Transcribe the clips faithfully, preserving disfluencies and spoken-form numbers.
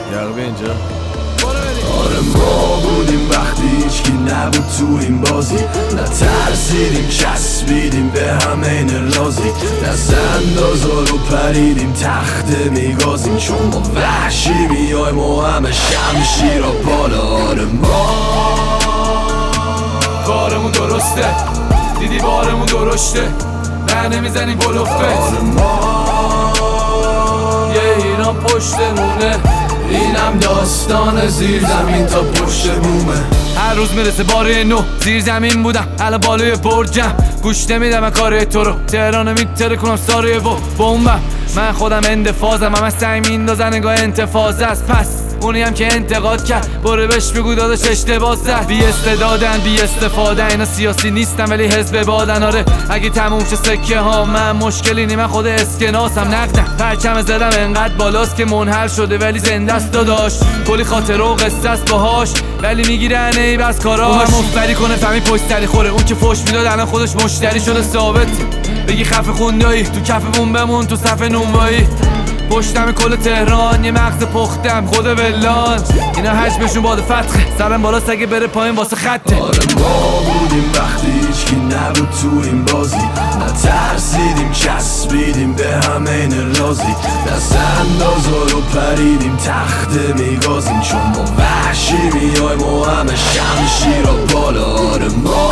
یقبه اینجا. آره ما بودیم وقتی هیچکی نبود تو این بازی، نترسیدیم چسبیدیم به هم این رازی، دست اندازا رو پریدیم تخت میگازیم، چون ما وحشی میایم و همه شمشیر و بالا. آره ما کارمون درسته، دیدی بارمون درشته، نه نمیزنیم بلوفت. آره ما یه ایران پشتمونه، اینم داستان زیر زمین تا پشت بومه. هر روز میرسه باره نو، زیر زمین بودم الان بالای برجم، گوش نمیدم من کار تو رو، تهران میتره کنم ساره و بومبم. من خودم اندفازم، همه سنگ میندازن نگاه انتفاض است. پس اونی هم که انتقاد کرد برو بهش بگو داداش اشتباه زد. بی استعدادن بی استفاده، اینا سیاسی نیستن ولی حزب بادن. آره اگه تموم شه سکه ها من مشکلی نی، من خود اسکناسم نقدم. پرچم زدم انقدر بالاست که منحل شده ولی زنده است داداش، کلی خاطره و قصه است باهاش ولی میگیرن ای بس کاراش. مفبری کنه فهمی پشت سری خوره، اون که فوش میداد الان خودش مشتری شده ثابت. بگی خفه خوندایی تو کفمون بمون تو صف نونوایی، پشتم کل تهران یه مغز پختم خود ولان. اینا حجمشون باد فتخه، سرم بالاست اگه بره پایین واسه خطه. آره ما بودیم وقتی هیچکی نبود تو این بازی، نترسیدیم چسبیدیم به هم این رازی، دست اندازا رو پریدیم تخت میگازیم، چون ما وحشی میایم و همه شمشیر و بالا. آره ما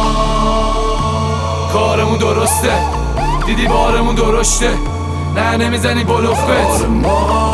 کارمون درسته، دیدی بارمون درشته، نه نمیزنی بلوفت. آره ما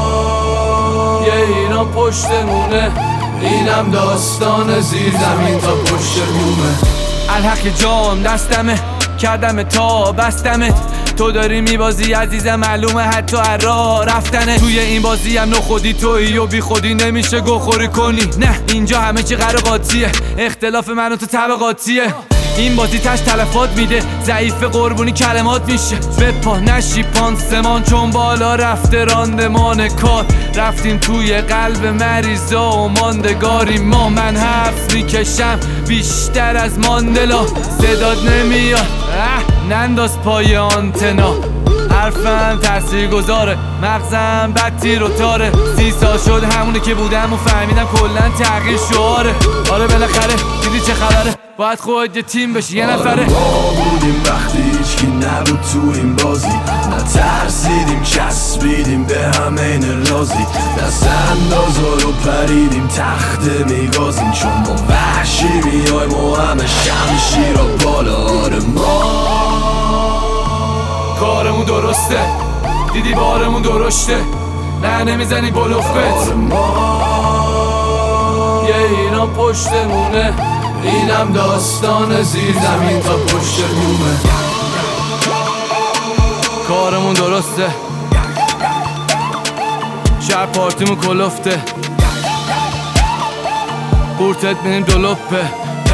یه ایران پشتمونه، اینم داستان زیر زمین تا پشت بومه. الحق جام دستمه، کردم تا بستمت، تو داری میبازی عزیزم معلومه حتی ارا رفتنه. توی این بازی هم نو خودی تویی و بی خودی نمیشه گوخوری کنی. نه اینجا همه چی قراقاتیه، اختلاف من و تو طبقاتیه. این بازی تش تلفات میده، ضعیف قربونی کلمات میشه. بپا نشی پانسمان چون بالا رفته راندمان کار، رفتیم توی قلب مریضا و ماندگاری ما. من حرف میکشم بیشتر از ماندلا، صداد نمیاد ننداز پای آنتنا. حرفم تأثیر گذاره، مغزم بد تیر و تاره. سی سال شد همونه که بودم و فهمیدم کلن تغییر شعاره. آره بالاخره دیدی چه خبره، باید خود یه تیم بشی یه نفره. آره ما بودیم وقتی هیچکی نبود تو این بازی، نترسیدیم چسبیدیم به هم این رازی، دست اندازا رو پریدیم تخت میگازیم، چون ما وحشی میایم و همه شمشیر و بالا. آره ما کارمون درسته، دیدی بارمون درشته، نه نمیزنی بلوفت. آره ما یه ایران پشتمونه، اینم داستان زیر زمین تا پشت بومه. کارمون درسته، شب پارتیمون کلفته، قورتت بینیم دلوپه.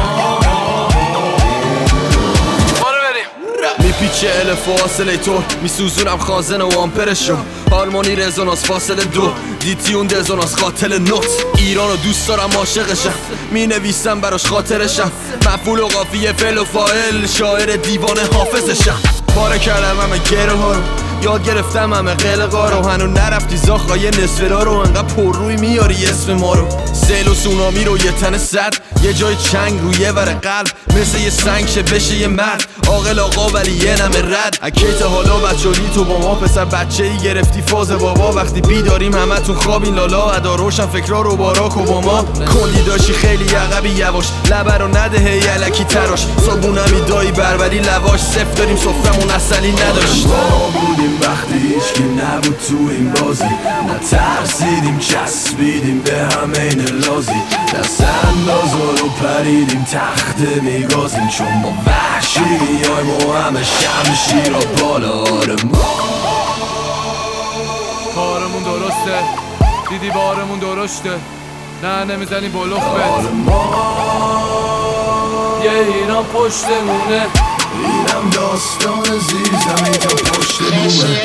میپیچه الف و فاصله طور، میسوزونم خازن و آمپرشو، هارمونی رزونانس فاصله دو، دیتیون دزونانس قاتل نوت. ایرانو دوست دارم عاشقشم، مینویسم براش خاطرشم، مفعول و قافیه فعل و فاعل، شاعر دیوانه حافظشم. پاره کردم همه گره ها رو، یاد گرفتم همه قلقا رو، هنو نرفتی زاخای نصفرا رو، انقدر پر روی میاری اسم ما رو. سیل و سونامی رو یه تن صد، یه جای چنگ روی ور قلب، مثل یه سنگ شه بشه یه مرد عاقل آقا ولی یه نمه رد. اکیت حالا بچه‌ای تو با ما، پسر بچه‌ای گرفتی فاز بابا، وقتی بیداریم همه تو خوابین لالا، ادا روشن فکرا رو باراک اوباما. کلی داشی خیلی عقبی یواش، لبه رو نده هی الکی تراش، صابونمی دایی بربری لواش، صفر داریم سفرمون اصلی نداشت. ما بودیم وقتی هیچکی نبود تو این بازی، نترسیدیم چسبیدیم به هم این رازی، دست اندازا رو پریدیم تخت میگازیم، چون ما وحشی میایم و همه شمشیر و بالا. آره ما کارمون درسته، دیدی بارمون درشته، نه نمیزنی بلوفت. آره ما یه ایران پشتمونه، اینم داستان زیر زمین تا پشت بومه.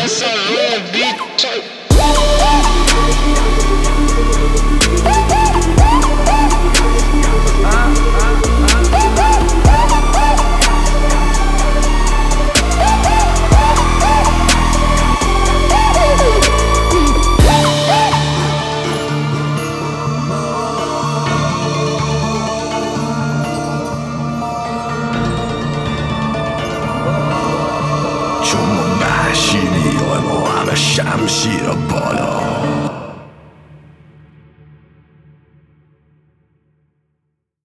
شمشیر و بالا